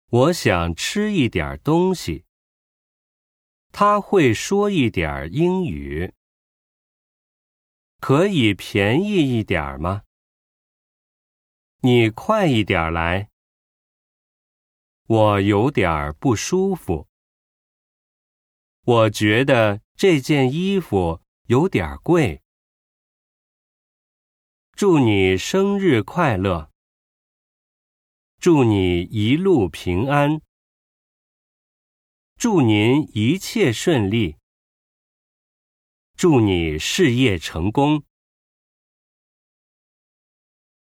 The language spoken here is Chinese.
我想吃一点东西。他会说一点英语。可以便宜一点吗？你快一点来。我有点不舒服。我觉得这件衣服有点贵。祝你生日快乐。祝你一路平安。祝您一切顺利。祝你事业成功。